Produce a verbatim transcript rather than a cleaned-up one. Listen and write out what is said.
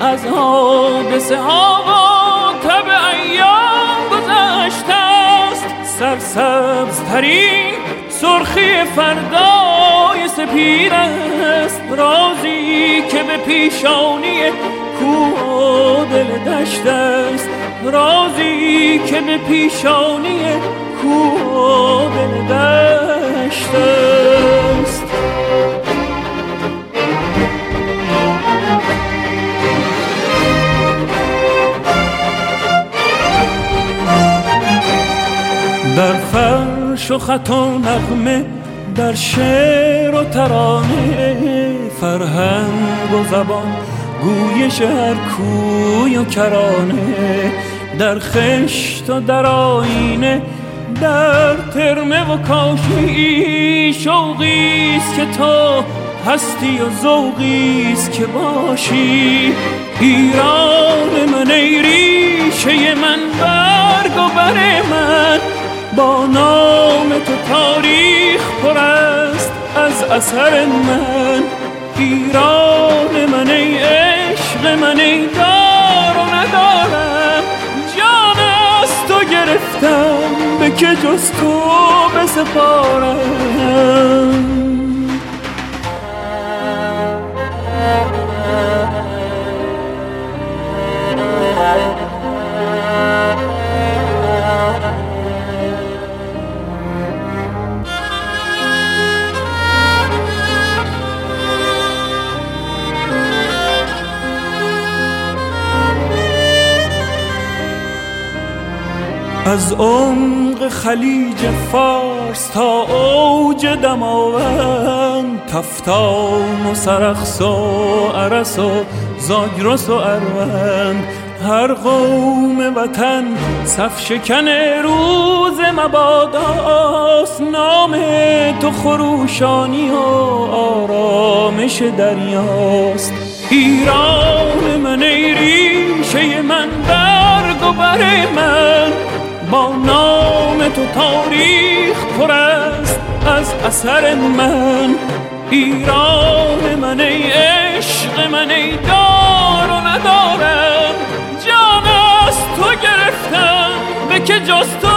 از حادثه ها و تب ایام گذشته است. سرسبز ترین سرخی فردای سپید است، رازی که به پیشانی کوه و دل دشت است، رازی که به پیشانی کوه و دل دشت است. در فرش و خط و نغمه، در شعر و ترانه، فرهنگ و زبان، گویش هر کوی و کرانه، در خشت و در آینه، در ترمه و کاشی، شوقیست که تو هستی و ذوقیست که باشی. ایران من ای ریشه من، برگ و بر من، با نام تو تاریخ پر است از اثر من. ایران من ای عشق من، ای دار و ندارم، جان از تو گرفتم، به که جز تو بسپارم. از عمق خلیج فارس تا اوج دماوند، کفتان و سرخس و ارس و زاگرس و اروند، هر قوم وطن صف شکن روز مباداست. نام تو خروشانی و آرامش دریاست. ایران من ای ریشه من، برگ و بر من، با نام تو تاریخ پر است از اثر من. ایران من ای عشق من، ای دار و ندارم، جان از تو گرفتم، به که جز تو